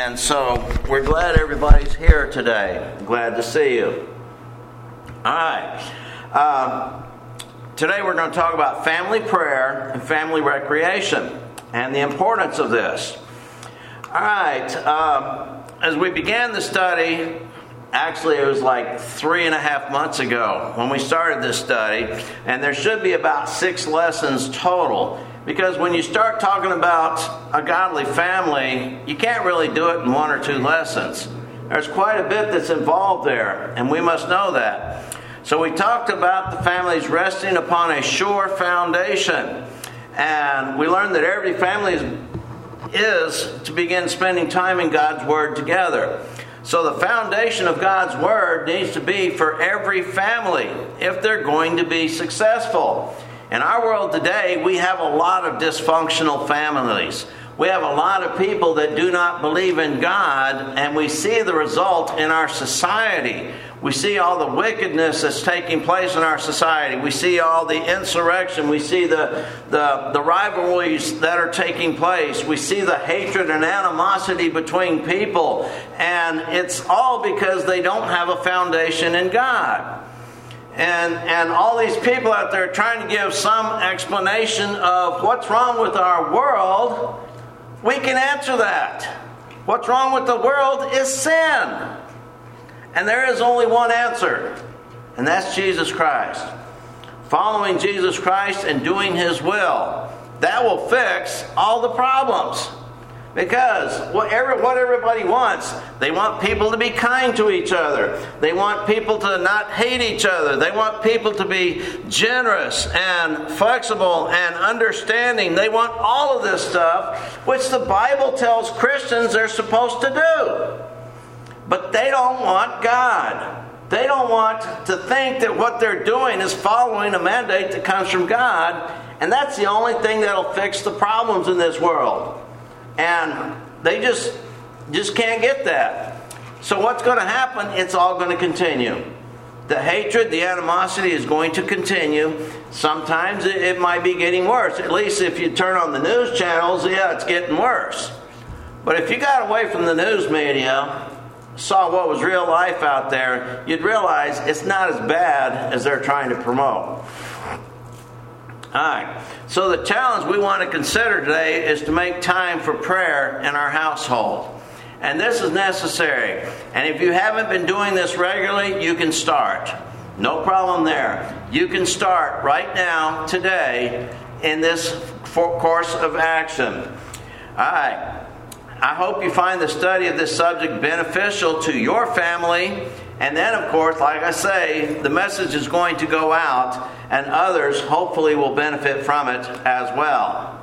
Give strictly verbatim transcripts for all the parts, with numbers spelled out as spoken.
And so we're glad everybody's here today. Glad to see you. All right. Um, today we're going to talk about family prayer and family recreation and the importance of this. All right. Um, as we began the study, actually it was like three and a half months ago when we started this study, and there should be about six lessons total. Because when you start talking about a godly family, you can't really do it in one or two lessons. There's quite a bit that's involved there, and we must know that. So we talked about the families resting upon a sure foundation. And we learned that every family is, is to begin spending time in God's Word together. So the foundation of God's Word needs to be for every family if they're going to be successful. In our world today, we have a lot of dysfunctional families. We have a lot of people that do not believe in God, and we see the result in our society. We see all the wickedness that's taking place in our society. We see all the insurrection. We see the, the, the rivalries that are taking place. We see the hatred and animosity between people. And it's all because they don't have a foundation in God. And and all these people out there trying to give some explanation of what's wrong with our world, we can answer that. What's wrong with the world is sin. And there is only one answer, and that's Jesus Christ. Following Jesus Christ and doing His will, that will fix all the problems. Because what everybody wants, they want people to be kind to each other. They want people to not hate each other. They want people to be generous and flexible and understanding. They want all of this stuff, which the Bible tells Christians they're supposed to do. But they don't want God. They don't want to think that what they're doing is following a mandate that comes from God. And that's the only thing that'll fix the problems in this world. And they just just can't get that. So what's going to happen? It's all going to continue. The hatred, the animosity is going to continue. Sometimes it, it might be getting worse. At least if you turn on the news channels, yeah, it's getting worse. But if you got away from the news media, saw what was real life out there, you'd realize it's not as bad as they're trying to promote. All right. So the challenge we want to consider today is to make time for prayer in our household. And this is necessary. And if you haven't been doing this regularly, you can start. No problem there. You can start right now, today, in this course of action. All right. I hope you find the study of this subject beneficial to your family. And then, of course, like I say, the message is going to go out, and others hopefully will benefit from it as well.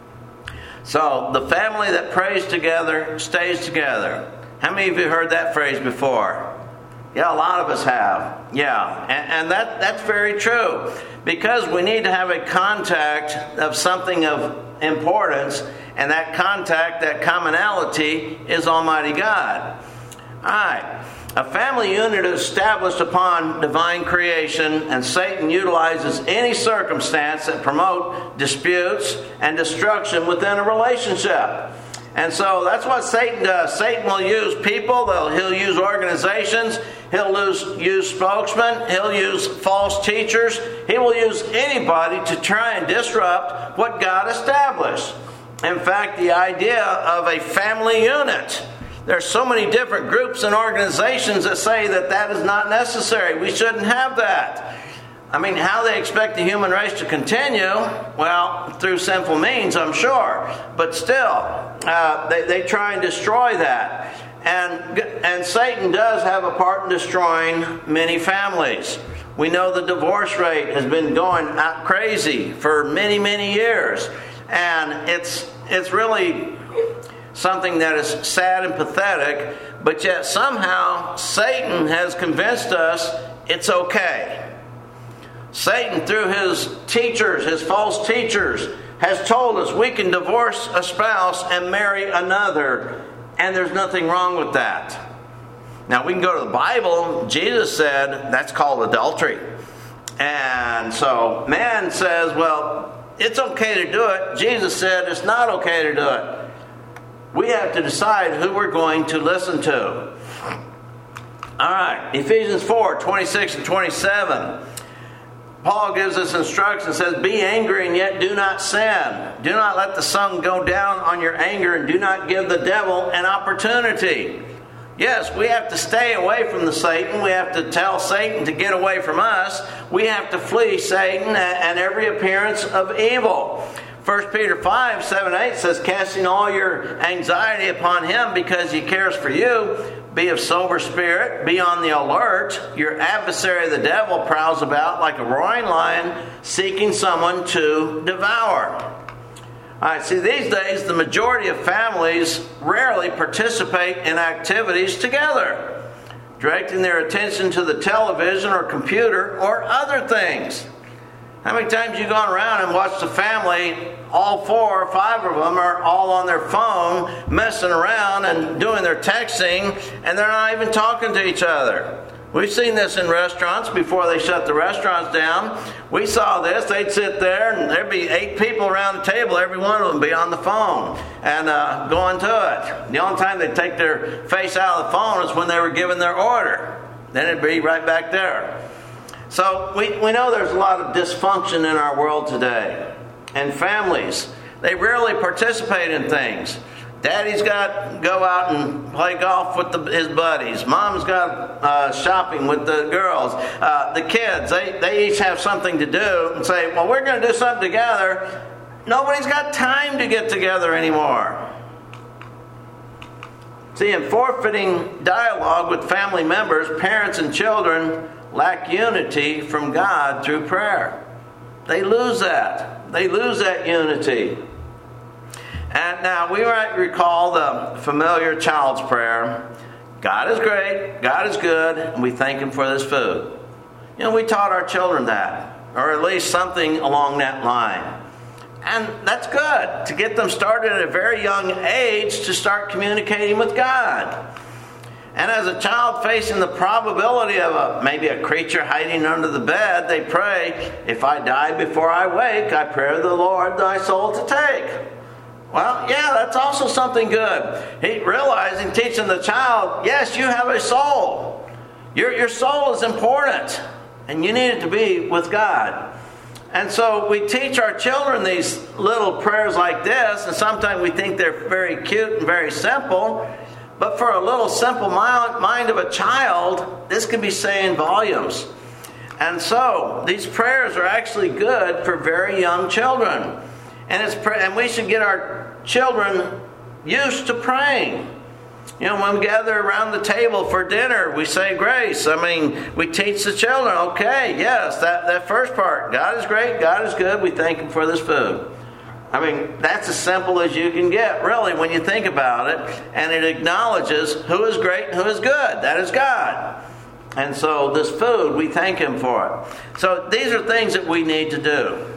So, the family that prays together stays together. How many of you heard that phrase before? Yeah, a lot of us have. Yeah, and, and that that's very true. Because we need to have a contact of something of importance, and that contact, that commonality, is Almighty God. All right. A family unit is established upon divine creation, and Satan utilizes any circumstance that promote disputes and destruction within a relationship. And so that's what Satan does. Satan will use people, he'll use organizations, he'll use, use spokesmen, he'll use false teachers. He will use anybody to try and disrupt what God established. In fact, the idea of a family unit, there's so many different groups and organizations that say that that is not necessary. We shouldn't have that. I mean, how they expect the human race to continue? Well, through sinful means, I'm sure. But still, uh, they, they try and destroy that. And, and Satan does have a part in destroying many families. We know the divorce rate has been going out crazy for many, many years. And it's it's really something that is sad and pathetic, but yet somehow Satan has convinced us it's okay. Satan, through his teachers, his false teachers, has told us we can divorce a spouse and marry another, and there's nothing wrong with that. Now, we can go to the Bible. Jesus said that's called adultery. And so man says, well, it's okay to do it. Jesus said it's not okay to do it. we have to decide who we're going to listen to. All right, Ephesians four, twenty-six and twenty-seven. Paul gives us instructions, says, be angry and yet do not sin. Do not let the sun go down on your anger and do not give the devil an opportunity. Yes, we have to stay away from the Satan. We have to tell Satan to get away from us. We have to flee Satan and every appearance of evil. First Peter five, seven, eight says, casting all your anxiety upon him because he cares for you. Be of sober spirit. Be on the alert. Your adversary, the devil, prowls about like a roaring lion, seeking someone to devour. All right, see, these days, the majority of families rarely participate in activities together, directing their attention to the television or computer or other things. How many times you gone around and watched a family, all four or five of them are all on their phone, messing around and doing their texting, and they're not even talking to each other? We've seen this in restaurants before they shut the restaurants down. We saw this. They'd sit there and there'd be eight people around the table. Every one of them be on the phone and uh, going to it. The only time they'd take their face out of the phone is when they were giving their order. Then it'd be right back there. So we, we know there's a lot of dysfunction in our world today. And families, they rarely participate in things. Daddy's got to go out and play golf with the, his buddies. Mom's got uh, shopping with the girls. Uh, the kids, they, they each have something to do and say, well, we're going to do something together. Nobody's got time to get together anymore. See, in forfeiting dialogue with family members, parents and children lack unity from God through prayer. They lose that. They lose that unity. And now we might recall the familiar child's prayer. God is great, God is good, and we thank Him for this food. You know, we taught our children that, or at least something along that line. And that's good, to get them started at a very young age to start communicating with God. And as a child facing the probability of a, maybe a creature hiding under the bed, they pray, if I die before I wake, I pray the Lord thy soul to take. Well, yeah, that's also something good. He realizing, teaching the child, yes, you have a soul. Your, your soul is important, and you need it to be with God. And so we teach our children these little prayers like this, and sometimes we think they're very cute and very simple. But for a little simple mind of a child, this could be saying volumes. And so these prayers are actually good for very young children. And it's and we should get our children used to praying. You know, when we gather around the table for dinner, we say grace. I mean, we teach the children, okay, yes, that, that first part, God is great, God is good, we thank Him for this food. I mean, that's as simple as you can get, really, when you think about it. And it acknowledges who is great and who is good. That is God. And so this food, we thank Him for it. So these are things that we need to do.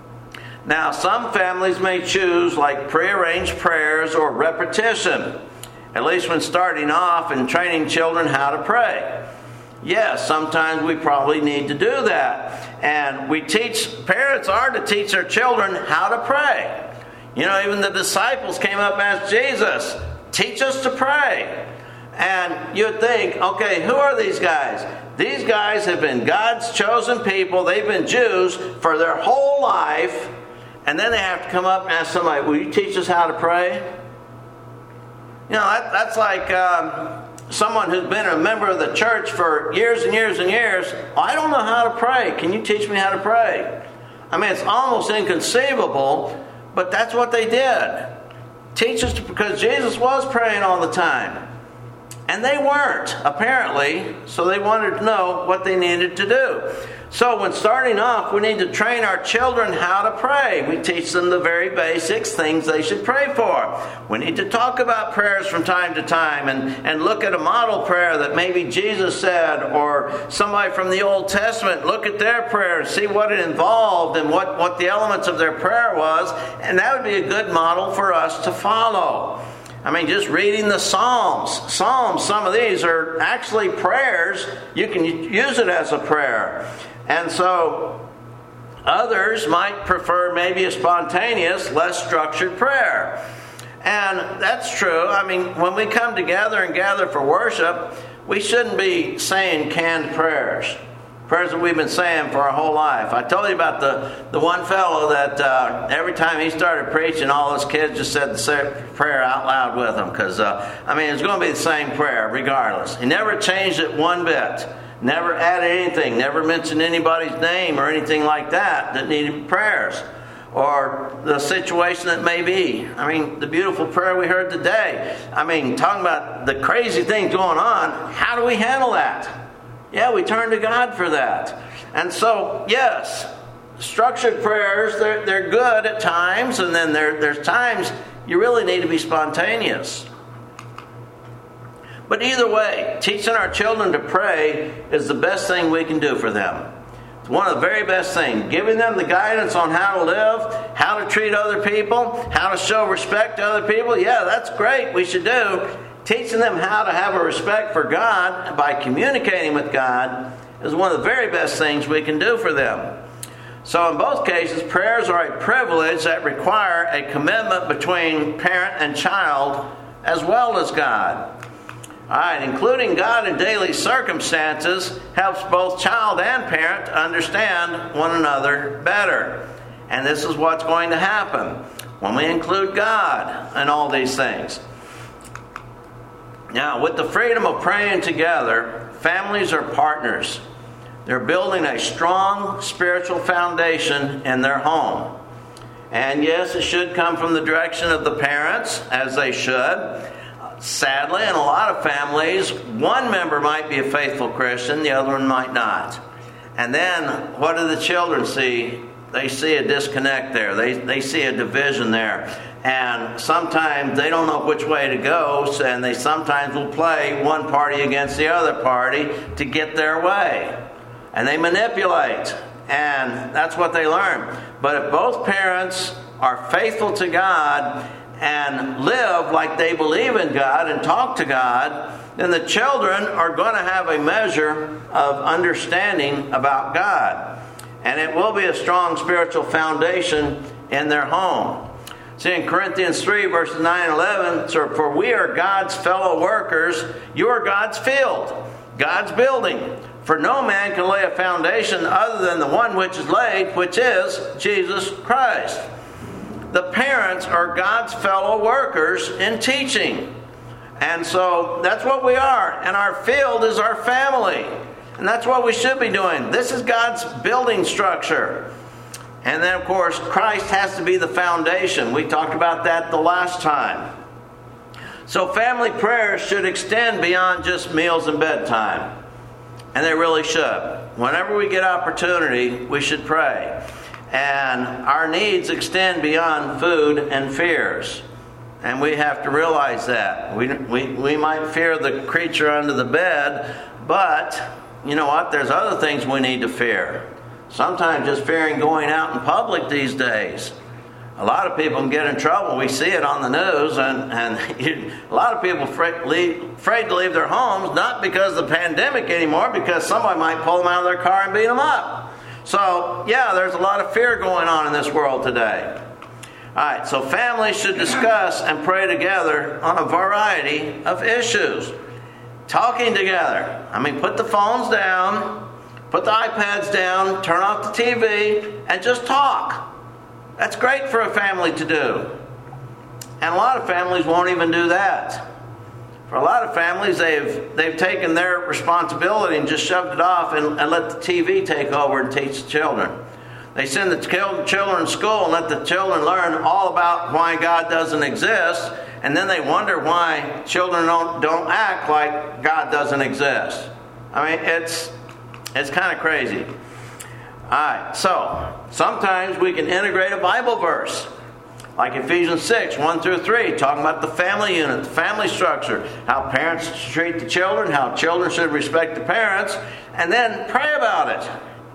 Now, some families may choose like prearranged prayers or repetition, at least when starting off and training children how to pray. Yes, sometimes we probably need to do that. And we teach, parents are to teach their children how to pray. You know, even the disciples came up and asked Jesus, teach us to pray. And you'd think, okay, who are these guys? These guys have been God's chosen people. They've been Jews for their whole life. And then they have to come up and ask somebody, will you teach us how to pray? You know, that, that's like um, someone who's been a member of the church for years and years and years. Well, I don't know how to pray. Can you teach me how to pray? I mean, it's almost inconceivable, but that's what they did. Teach us, to, because Jesus was praying all the time. And they weren't, apparently, so they wanted to know what they needed to do. So when starting off, we need to train our children how to pray. We teach them the very basics, things they should pray for. We need to talk about prayers from time to time and, and look at a model prayer that maybe Jesus said, or somebody from the Old Testament. Look at their prayer, see what it involved and what, what the elements of their prayer was. And that would be a good model for us to follow. I mean, just reading the Psalms. Psalms, some of these are actually prayers. You can use it as a prayer. And so others might prefer maybe a spontaneous, less structured prayer. And that's true. I mean, when we come together and gather for worship, we shouldn't be saying canned prayers. Prayers that we've been saying for our whole life. I told you about the, the one fellow that uh, every time he started preaching, all his kids just said the prayer out loud with him. Because, uh, I mean, it's going to be the same prayer regardless. He never changed it one bit. Never added anything. Never mentioned anybody's name or anything like that that needed prayers. Or the situation that may be. I mean, the beautiful prayer we heard today. I mean, talking about the crazy things going on, how do we handle that? Yeah, we turn to God for that. And so, yes, structured prayers, they're, they're good at times, and then there, there's times you really need to be spontaneous. But either way, teaching our children to pray is the best thing we can do for them. One of the very best things. Giving them the guidance on how to live, how to treat other people, how to show respect to other people. Yeah, that's great. We should do. Teaching them how to have a respect for God by communicating with God is one of the very best things we can do for them. So in both cases, prayers are a privilege that require a commitment between parent and child as well as God. All right, including God in daily circumstances helps both child and parent understand one another better. And this is what's going to happen when we include God in all these things. Now, with the freedom of praying together, families are partners. They're building a strong spiritual foundation in their home. And yes, it should come from the direction of the parents, as they should. Sadly, in a lot of families, one member might be a faithful Christian, the other one might not. And then, what do the children see? They see a disconnect there. They, they see a division there. And sometimes they don't know which way to go, and they sometimes will play one party against the other party to get their way. And they manipulate. And that's what they learn. But if both parents are faithful to God and live like they believe in God and talk to God, then the children are going to have a measure of understanding about God. And it will be a strong spiritual foundation in their home. See, in Corinthians three, verses nine and eleven, so, for we are God's fellow workers, you are God's field, God's building. For no man can lay a foundation other than the one which is laid, which is Jesus Christ. The parents are God's fellow workers in teaching. And so that's what we are. And our field is our family. And that's what we should be doing. This is God's building structure. And then, of course, Christ has to be the foundation. We talked about that the last time. So family prayers should extend beyond just meals and bedtime. And they really should. Whenever we get opportunity, we should pray. And our needs extend beyond food and fears. And we have to realize that. We, we, we might fear the creature under the bed, but you know what? There's other things we need to fear. Sometimes just fearing going out in public these days. A lot of people can get in trouble. We see it on the news, and, and you, a lot of people afraid, leave, afraid to leave their homes, not because of the pandemic anymore, because somebody might pull them out of their car and beat them up. So, yeah, there's a lot of fear going on in this world today. All right, so families should discuss and pray together on a variety of issues. Talking together. I mean, put the phones down, put the iPads down, turn off the T V, and just talk. That's great for a family to do. And a lot of families won't even do that. For a lot of families, they've they've taken their responsibility and just shoved it off and, and let the T V take over and teach the children. They send the children to school and let the children learn all about why God doesn't exist, and then they wonder why children don't, don't act like God doesn't exist. I mean, it's it's kind of crazy. All right, so sometimes we can integrate a Bible verse. Like Ephesians six, one through three, talking about the family unit, the family structure, how parents should treat the children, how children should respect the parents, and then pray about it.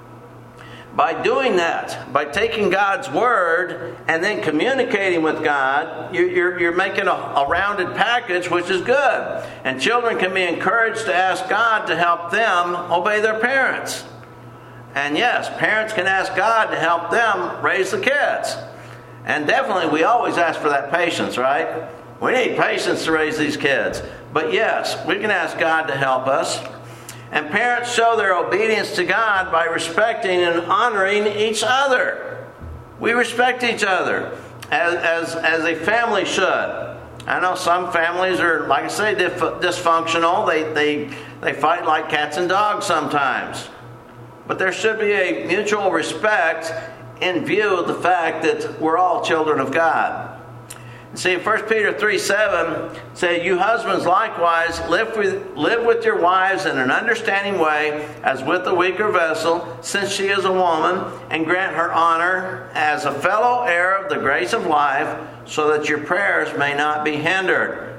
By doing that, by taking God's Word and then communicating with God, you're, you're making a, a rounded package, which is good. And children can be encouraged to ask God to help them obey their parents. And yes, parents can ask God to help them raise the kids. And definitely we always ask for that patience, right? We need patience to raise these kids. But yes, we can ask God to help us. And parents show their obedience to God by respecting and honoring each other. We respect each other as, as, as a family should. I know some families are, like I say, dif- dysfunctional. They, they, they fight like cats and dogs sometimes. But there should be a mutual respect in view of the fact that we're all children of God. See, First Peter three seven says, "You husbands likewise live with, live with your wives in an understanding way, as with a weaker vessel, since she is a woman, and grant her honor as a fellow heir of the grace of life, so that your prayers may not be hindered."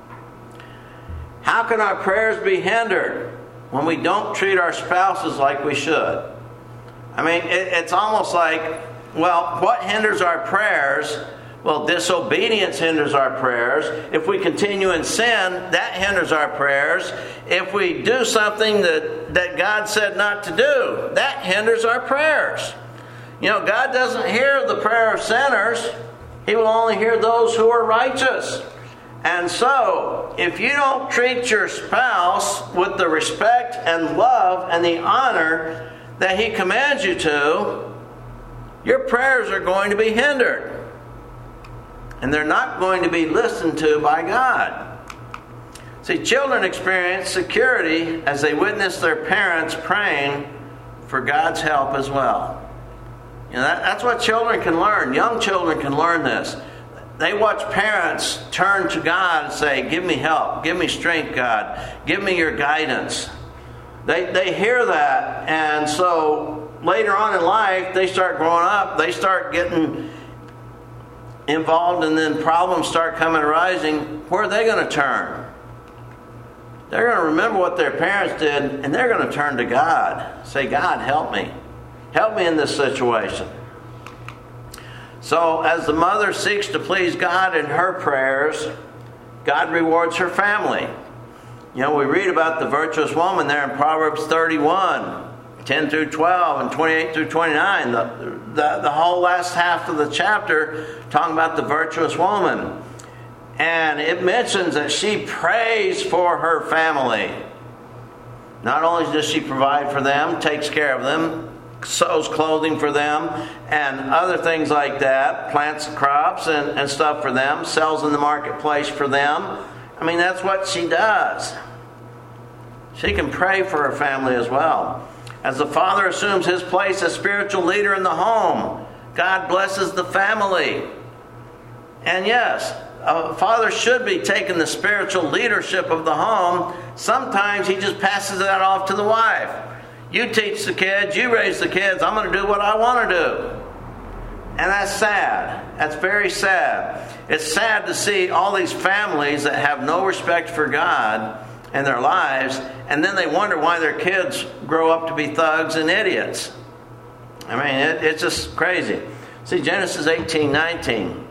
How can our prayers be hindered when we don't treat our spouses like we should? I mean, it, it's almost like, well, what hinders our prayers? Well, disobedience hinders our prayers. If we continue in sin, that hinders our prayers. If we do something that, that God said not to do, that hinders our prayers. You know, God doesn't hear the prayer of sinners. He will only hear those who are righteous. And so, if you don't treat your spouse with the respect and love and the honor that He commands you to, your prayers are going to be hindered. And they're not going to be listened to by God. See, children experience security as they witness their parents praying for God's help as well. You know, that, that's what children can learn. Young children can learn this. They watch parents turn to God and say, "Give me help. Give me strength, God. Give me your guidance." They, they hear that, and so later on in life, they start growing up. They start getting involved, and then problems start coming arising. Where are they going to turn? They're going to remember what their parents did, and they're going to turn to God. Say, "God, help me. Help me in this situation." So as the mother seeks to please God in her prayers, God rewards her family. You know, we read about the virtuous woman there in Proverbs thirty-one, ten through twelve, and twenty-eight through twenty-nine. The, the, the whole last half of the chapter talking about the virtuous woman. And it mentions that she prays for her family. Not only does she provide for them, takes care of them, sews clothing for them, and other things like that, plants crops and, and stuff for them, sells in the marketplace for them. I mean, that's what she does. She can pray for her family as well. As the father assumes his place as spiritual leader in the home, God blesses the family. And yes, a father should be taking the spiritual leadership of the home. Sometimes he just passes that off to the wife. You teach the kids, you raise the kids, I'm going to do what I want to do. And that's sad. That's very sad. It's sad to see all these families that have no respect for God in their lives, and then they wonder why their kids grow up to be thugs and idiots. I mean, it, it's just crazy. See, Genesis eighteen nineteen.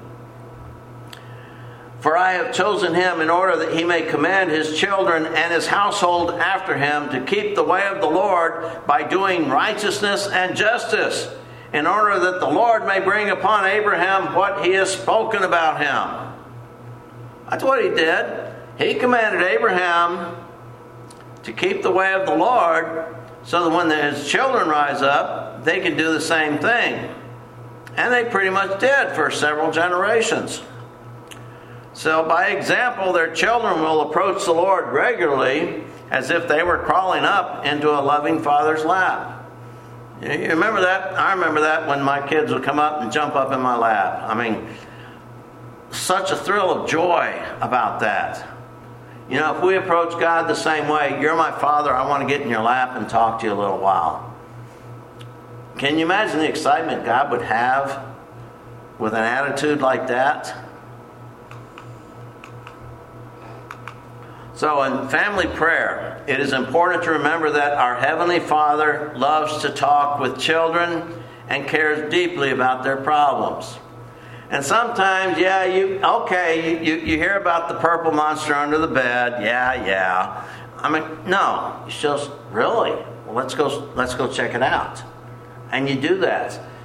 "For I have chosen him in order that he may command his children and his household after him to keep the way of the Lord by doing righteousness and justice, in order that the Lord may bring upon Abraham what he has spoken about him." That's what he did. He commanded Abraham to keep the way of the Lord so that when his children rise up, they can do the same thing. And they pretty much did for several generations. So by example, their children will approach the Lord regularly as if they were crawling up into a loving father's lap. You remember that? I remember that when my kids would come up and jump up in my lap. I mean, such a thrill of joy about that. You know, if we approach God the same way, "You're my father, I want to get in your lap and talk to you a little while." Can you imagine the excitement God would have with an attitude like that? So in family prayer, it is important to remember that our Heavenly Father loves to talk with children and cares deeply about their problems. And sometimes, yeah, you okay, you, you, you hear about the purple monster under the bed. Yeah, yeah. I mean, no, it's just, really? Well, let's go, let's go check it out. And you do that.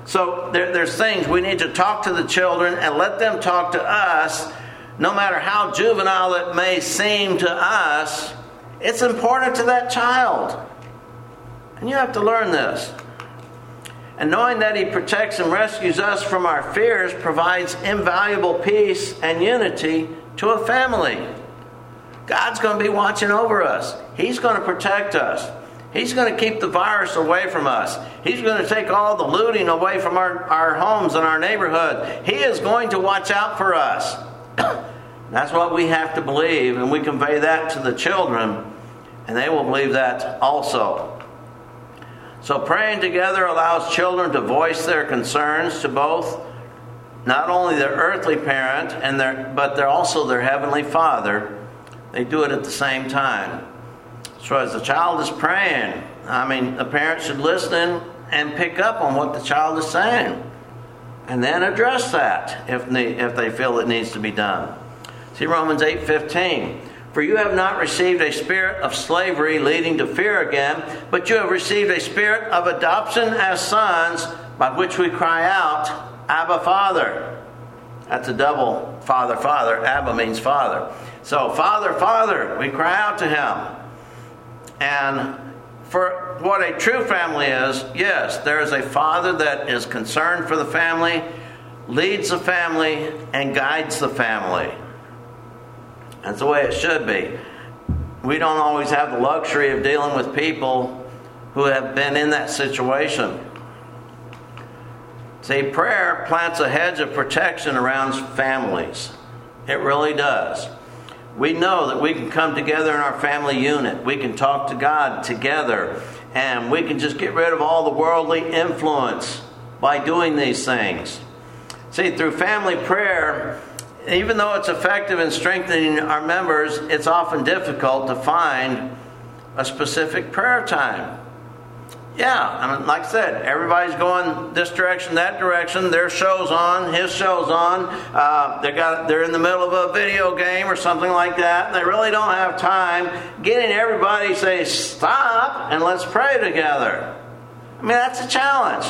So there, there's things we need to talk to the children and let them talk to us. No matter how juvenile it may seem to us, it's important to that child. And you have to learn this. And knowing that He protects and rescues us from our fears provides invaluable peace and unity to a family. God's going to be watching over us. He's going to protect us. He's going to keep the virus away from us. He's going to take all the looting away from our, our homes and our neighborhood. He is going to watch out for us. That's what we have to believe, and we convey that to the children, and they will believe that also. So praying together allows children to voice their concerns to both not only their earthly parent, and their, but they're also their heavenly Father. They do it at the same time. So as the child is praying, I mean, the parent should listen and pick up on what the child is saying, and then address that if they, if they feel it needs to be done. See Romans eight fifteen. For you have not received a spirit of slavery leading to fear again, but you have received a spirit of adoption as sons, by which we cry out, Abba, Father. That's a double Father, Father. Abba means Father. So, Father, Father, we cry out to Him. And for what a true family is, yes, there is a father that is concerned for the family, leads the family, and guides the family. That's the way it should be. We don't always have the luxury of dealing with people who have been in that situation. See, prayer plants a hedge of protection around families. It really does. We know that we can come together in our family unit. We can talk to God together. And we can just get rid of all the worldly influence by doing these things. See, through family prayer, even though it's effective in strengthening our members, it's often difficult to find a specific prayer time. Yeah, I mean, like I said, everybody's going this direction, that direction. Their show's on, his show's on. Uh, they got, they're in the middle of a video game or something like that. They really don't have time getting everybody to say, stop, and let's pray together. I mean, that's a challenge.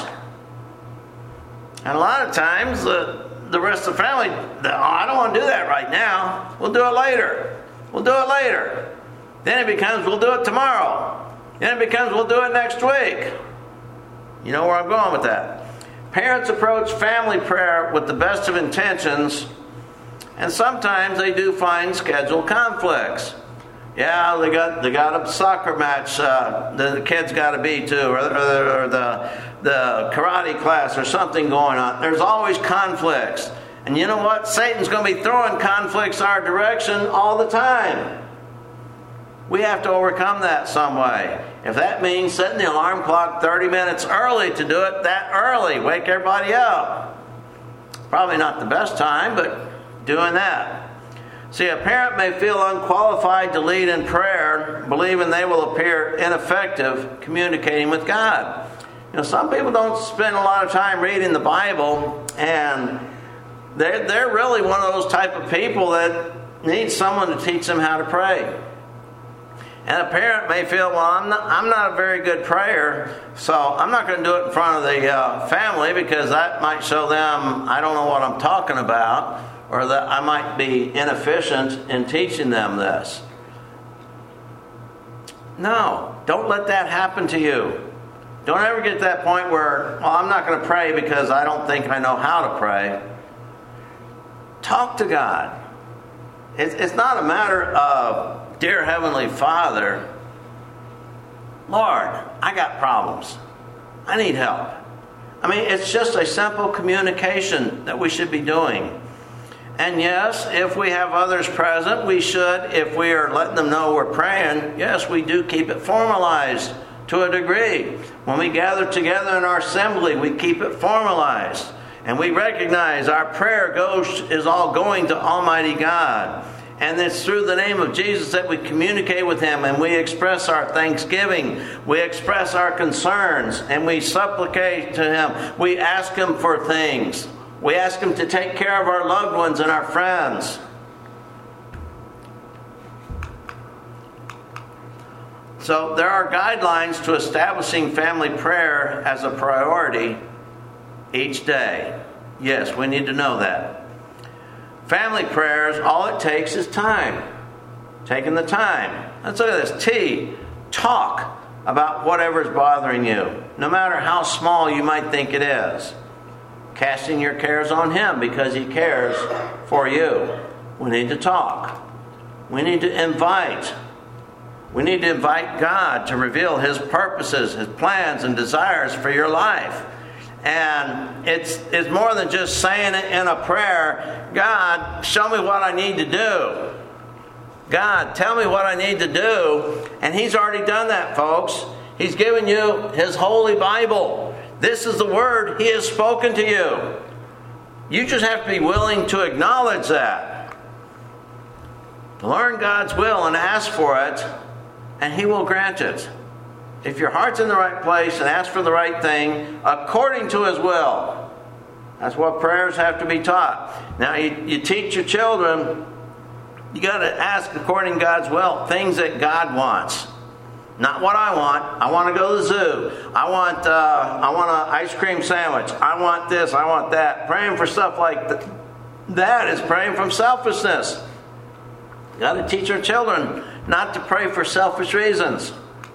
And a lot of times, the... The rest of the family, oh, I don't want to do that right now. We'll do it later. We'll do it later. Then it becomes, we'll do it tomorrow. Then it becomes, we'll do it next week. You know where I'm going with that. Parents approach family prayer with the best of intentions, and sometimes they do find schedule conflicts. Yeah, they got they got a soccer match uh, the kids got to be to, or, or, or the the karate class, or something going on. There's always conflicts, and you know what? Satan's going to be throwing conflicts our direction all the time. We have to overcome that some way. If that means setting the alarm clock thirty minutes early to do it that early, wake everybody up. Probably not the best time, but doing that. See, a parent may feel unqualified to lead in prayer, believing they will appear ineffective communicating with God. You know, some people don't spend a lot of time reading the Bible, and they're, they're really one of those type of people that need someone to teach them how to pray. And a parent may feel, well, I'm not, I'm not a very good prayer, so I'm not going to do it in front of the uh, family because that might show them I don't know what I'm talking about, or that I might be inefficient in teaching them this. No, don't let that happen to you. Don't ever get to that point where, well, I'm not going to pray because I don't think I know how to pray. Talk to God. It's, it's not a matter of, dear Heavenly Father, Lord, I got problems. I need help. I mean, it's just a simple communication that we should be doing. And yes, if we have others present, we should, if we are letting them know we're praying, yes, we do keep it formalized to a degree. When we gather together in our assembly, we keep it formalized. And we recognize our prayer goes is all going to Almighty God. And it's through the name of Jesus that we communicate with Him, and we express our thanksgiving. We express our concerns, and we supplicate to Him. We ask Him for things. We ask Him to take care of our loved ones and our friends. So there are guidelines to establishing family prayer as a priority each day. Yes, we need to know that. Family prayers, all it takes is time. Taking the time. Let's look at this. T, talk about whatever is bothering you, no matter how small you might think it is. Casting your cares on Him because He cares for you. We need to talk. We need to invite. We need to invite God to reveal His purposes, His plans, and desires for your life. And it's, it's more than just saying it in a prayer. God, show me what I need to do. God, tell me what I need to do. And He's already done that, folks. He's given you His Holy Bible. This is the Word He has spoken to you. You just have to be willing to acknowledge that. Learn God's will and ask for it, and He will grant it. If your heart's in the right place and ask for the right thing according to His will. That's what prayers have to be taught. Now, you, you teach your children, you got to ask according to God's will, things that God wants. Not what I want. I want to go to the zoo. I want uh, I want an ice cream sandwich. I want this. I want that. Praying for stuff like th- that is praying from selfishness. You got to teach our children not to pray for selfish reasons.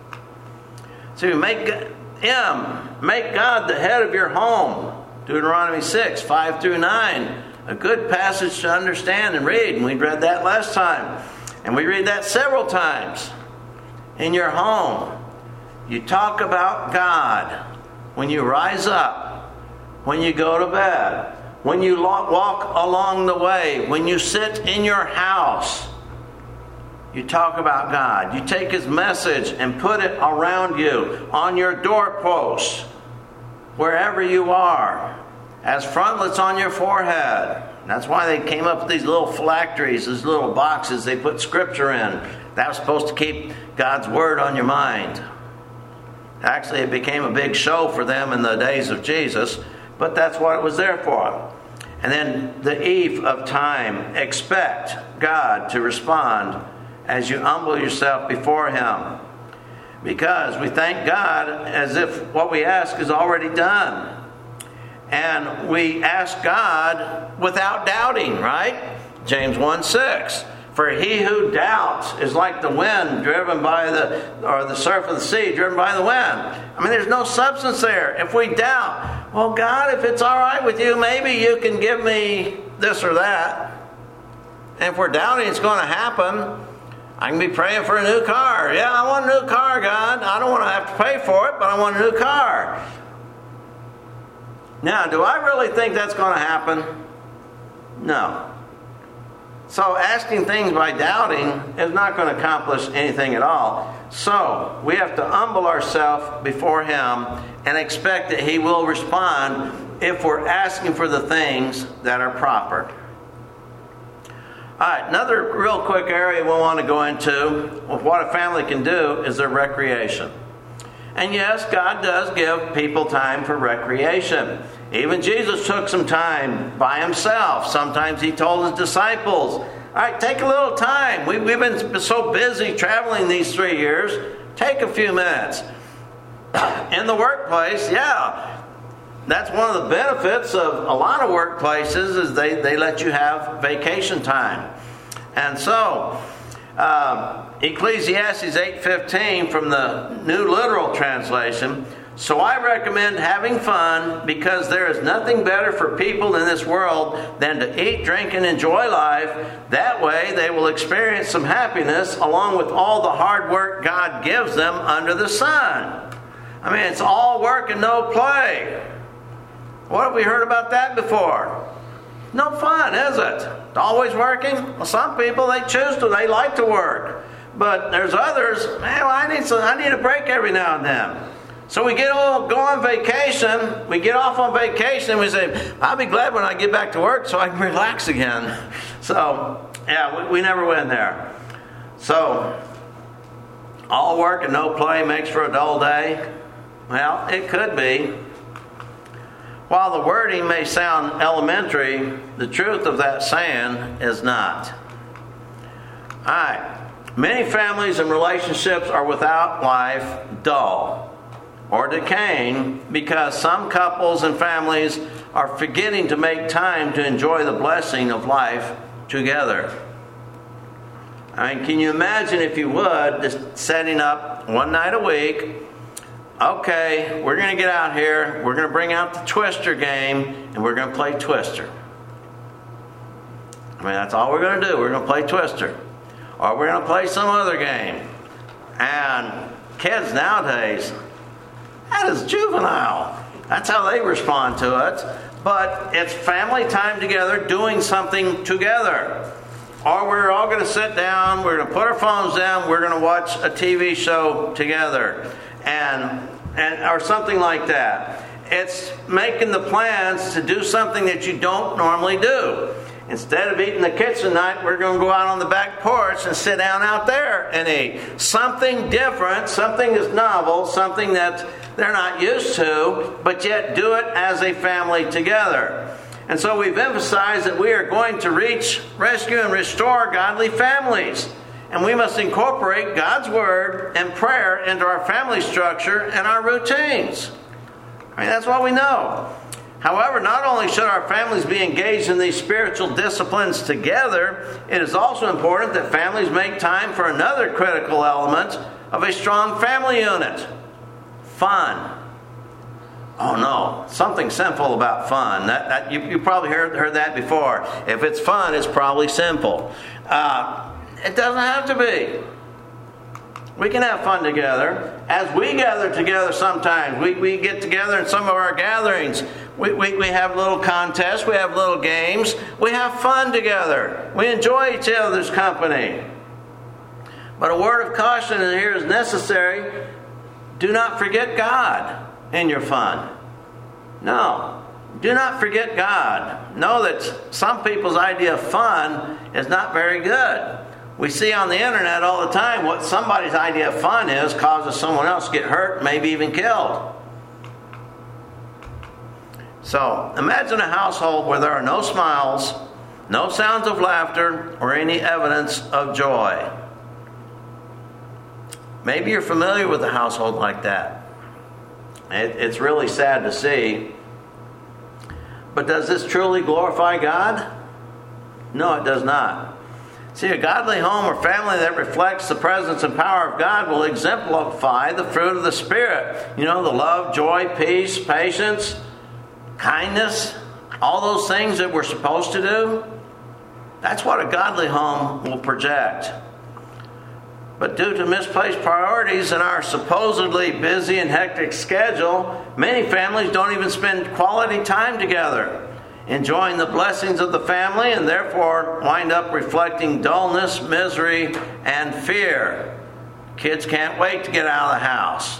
So make Him, make God the head of your home. Deuteronomy six, five through nine. A good passage to understand and read. And we read that last time. And we read that several times. In your home, you talk about God when you rise up, when you go to bed, when you walk along the way, when you sit in your house. You talk about God. You take His message and put it around you, on your doorpost, wherever you are. As frontlets on your forehead. That's why they came up with these little phylacteries, these little boxes they put Scripture in. That was supposed to keep God's Word on your mind. Actually, it became a big show for them in the days of Jesus, but that's what it was there for. And then the eve of time, expect God to respond as you humble yourself before Him. Because we thank God as if what we ask is already done. And we ask God without doubting, right? James one six. For he who doubts is like the wind driven by the, or the surf of the sea driven by the wind. I mean, there's no substance there. If we doubt, well, God, if it's all right with you, maybe you can give me this or that. And if we're doubting it's going to happen, I can be praying for a new car. Yeah, I want a new car, God. I don't want to have to pay for it, but I want a new car. Now, do I really think that's going to happen? No. So asking things by doubting is not going to accomplish anything at all. So we have to humble ourselves before Him and expect that He will respond if we're asking for the things that are proper. All right, another real quick area we want to go into of what a family can do is their recreation. And yes, God does give people time for recreation. Even Jesus took some time by Himself. Sometimes He told His disciples, all right, take a little time. We, we've been so busy traveling these three years. Take a few minutes. In the workplace, yeah, that's one of the benefits of a lot of workplaces is they, they let you have vacation time. And so, um, Ecclesiastes eight fifteen from the New Literal Translation. So I recommend having fun because there is nothing better for people in this world than to eat, drink, and enjoy life. That way they will experience some happiness along with all the hard work God gives them under the sun. I mean, it's all work and no play. What have we heard about that before? No fun, is it? Always working? Well, some people, they choose to, they like to work. But there's others, man, I need some, I need a break every now and then. So we get all go on vacation, we get off on vacation, and we say, I'll be glad when I get back to work so I can relax again. So, yeah, we, we never win there. So, all work and no play makes for a dull day. Well, it could be. While the wording may sound elementary, the truth of that saying is not. All right. Many families and relationships are without life dull. or decaying because some couples and families are forgetting to make time to enjoy the blessing of life together. I mean, can you imagine, if you would, just setting up one night a week? Okay, we're going to get out here, we're going to bring out the Twister game, and we're going to play Twister. I mean, that's all we're going to do. We're going to play Twister. Or we're going to play some other game. And kids nowadays, that is juvenile. That's how they respond to it. But it's family time together, doing something together. Or we're all going to sit down, we're going to put our phones down, we're going to watch a T V show together. And, and or something like that. It's making the plans to do something that you don't normally do. Instead of eating the kitchen night, we're going to go out on the back porch and sit down out there and eat. Something different, something that's novel, something that they're not used to, but yet do it as a family together. And so we've emphasized that we are going to reach, rescue, and restore godly families. And we must incorporate God's Word and prayer into our family structure and our routines. I mean, that's what we know. However, not only should our families be engaged in these spiritual disciplines together, it is also important that families make time for another critical element of a strong family unit: fun. Oh no, something sinful about fun. That, that you, you probably heard, heard that before. If it's fun, it's probably simple. Uh, it doesn't have to be. We can have fun together. As we gather together sometimes, we, we get together in some of our gatherings. We, we, we have little contests, we have little games. We have fun together. We enjoy each other's company. But a word of caution here is necessary. Do not forget God in your fun. No. Do not forget God. Know that some people's idea of fun is not very good. We see on the internet all the time what somebody's idea of fun is causes someone else to get hurt, maybe even killed. So, imagine a household where there are no smiles, no sounds of laughter, or any evidence of joy. Maybe you're familiar with a household like that. It, it's really sad to see. But does this truly glorify God? No, it does not. See, a godly home or family that reflects the presence and power of God will exemplify the fruit of the Spirit. You know, the love, joy, peace, patience, kindness, all those things that we're supposed to do. That's what a godly home will project. But due to misplaced priorities in our supposedly busy and hectic schedule, many families don't even spend quality time together, enjoying the blessings of the family, and therefore wind up reflecting dullness, misery, and fear. Kids can't wait to get out of the house.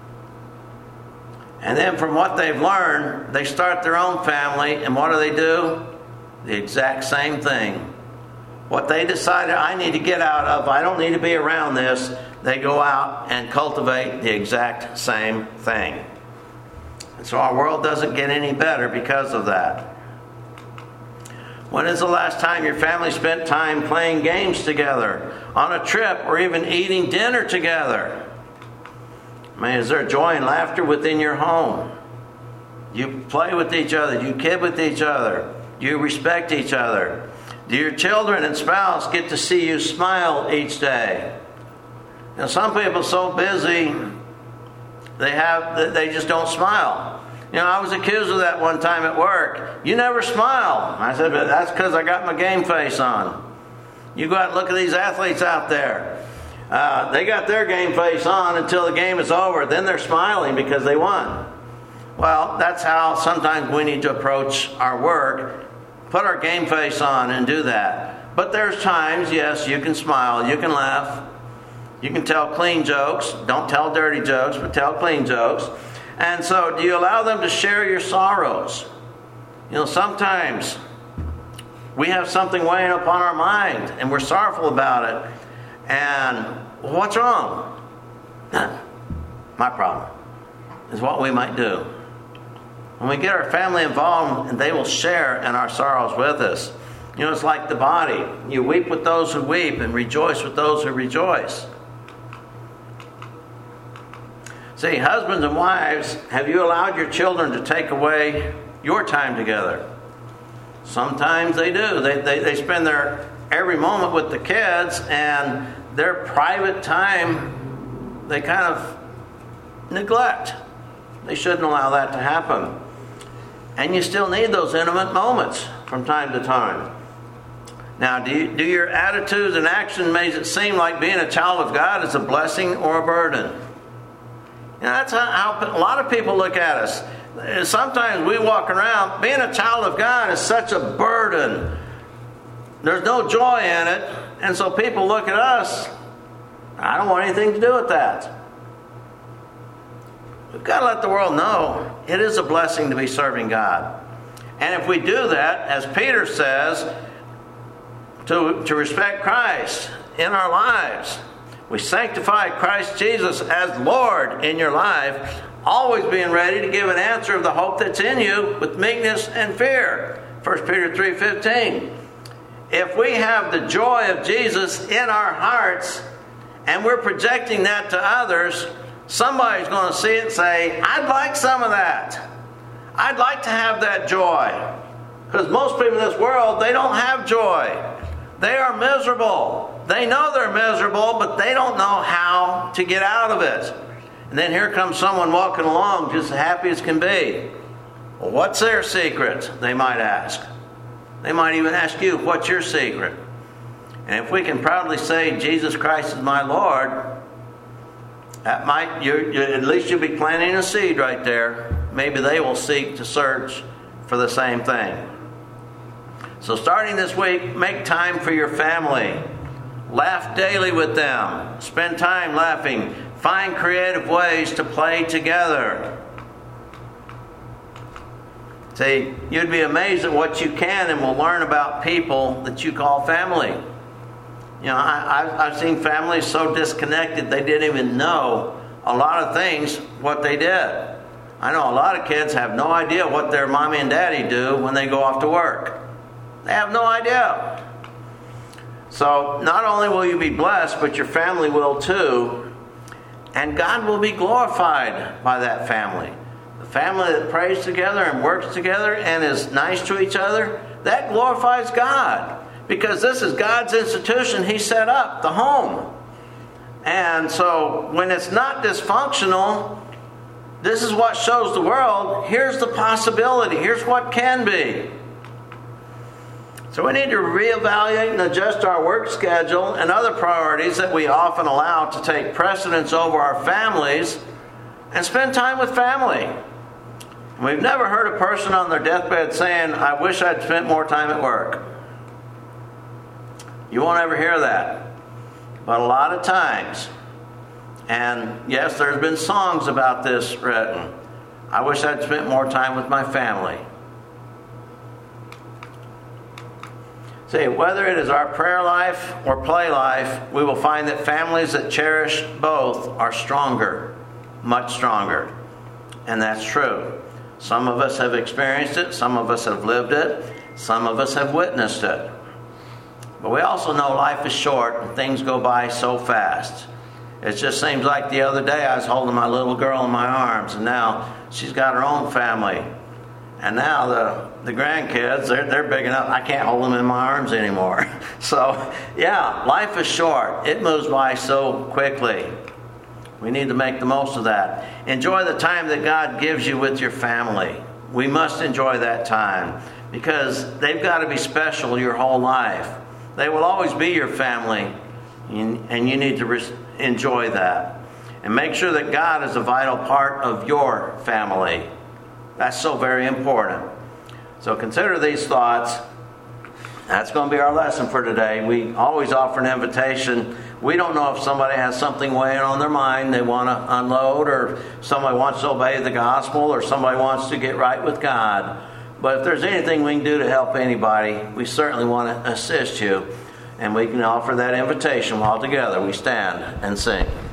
And then from what they've learned, they start their own family, and what do they do? The exact same thing. What they decided, I need to get out of, I don't need to be around this, they go out and cultivate the exact same thing. And so our world doesn't get any better because of that. When is the last time your family spent time playing games together, on a trip, or even eating dinner together? I mean, is there joy and laughter within your home? Do you play with each other? Do you kid with each other? Do you respect each other? Do your children and spouse get to see you smile each day? You know, some people are so busy, they have they just don't smile. You know, I was accused of that one time at work. You never smile. I said, but that's because I got my game face on. You go out and look at these athletes out there. Uh, they got their game face on until the game is over. Then they're smiling because they won. Well, that's how sometimes we need to approach our work. Put our game face on and do that. But there's times, yes, you can smile, you can laugh, you can tell clean jokes. Don't tell dirty jokes, but tell clean jokes. And so, do you allow them to share your sorrows? You know, sometimes we have something weighing upon our mind, and we're sorrowful about it. And what's wrong? My problem is what we might do. When we get our family involved, and they will share in our sorrows with us. You know, it's like the body. You weep with those who weep and rejoice with those who rejoice. See, husbands and wives, have you allowed your children to take away your time together? Sometimes they do. They, they, they spend their every moment with the kids, and their private time they kind of neglect. They shouldn't allow that to happen. And you still need those intimate moments from time to time. Now, do, you, do your attitudes and action make it seem like being a child of God is a blessing or a burden? You know, that's how, how a lot of people look at us. Sometimes we walk around, being a child of God is such a burden. There's no joy in it. And so people look at us, I don't want anything to do with that. We've got to let the world know it is a blessing to be serving God. And if we do that, as Peter says, to, to respect Christ in our lives, we sanctify Christ Jesus as Lord in your life, always being ready to give an answer of the hope that's in you with meekness and fear. First Peter three fifteen. If we have the joy of Jesus in our hearts and we're projecting that to others, somebody's going to see it and say, I'd like some of that. I'd like to have that joy. Because most people in this world, they don't have joy. They are miserable. They know they're miserable, but they don't know how to get out of it. And then here comes someone walking along just as happy as can be. Well, what's their secret? They might ask. They might even ask you, what's your secret? And if we can proudly say, Jesus Christ is my Lord, that might, you're, you're, at least you'll be planting a seed right there. Maybe they will seek to search for the same thing. So starting this week, make time for your family. Laugh daily with them. Spend time laughing. Find creative ways to play together. See, you'd be amazed at what you can and will learn about people that you call family. You know, I, I've, I've seen families so disconnected they didn't even know a lot of things, what they did. I know a lot of kids have no idea what their mommy and daddy do when they go off to work. They have no idea. So not only will you be blessed, but your family will too. And God will be glorified by that family. The family that prays together and works together and is nice to each other, that glorifies God. Because this is God's institution He set up, the home. And so when it's not dysfunctional, this is what shows the world, here's the possibility, here's what can be. So we need to reevaluate and adjust our work schedule and other priorities that we often allow to take precedence over our families and spend time with family. We've never heard a person on their deathbed saying, I wish I'd spent more time at work. You won't ever hear that. But a lot of times, and yes, there's been songs about this written, I wish I'd spent more time with my family. See, whether it is our prayer life or play life, we will find that families that cherish both are stronger, much stronger. And that's true. Some of us have experienced it, some of us have lived it, some of us have witnessed it. But we also know life is short and things go by so fast. It just seems like the other day I was holding my little girl in my arms, and now she's got her own family. And now the, the grandkids, they're, they're big enough, I can't hold them in my arms anymore. So, yeah, life is short. It moves by so quickly. We need to make the most of that. Enjoy the time that God gives you with your family. We must enjoy that time because they've got to be special your whole life. They will always be your family, and you need to re- enjoy that. And make sure that God is a vital part of your family. That's so very important. So consider these thoughts. That's going to be our lesson for today. We always offer an invitation. We don't know if somebody has something weighing on their mind they want to unload, or somebody wants to obey the gospel, or somebody wants to get right with God. But if there's anything we can do to help anybody, we certainly want to assist you. And we can offer that invitation while together we stand and sing.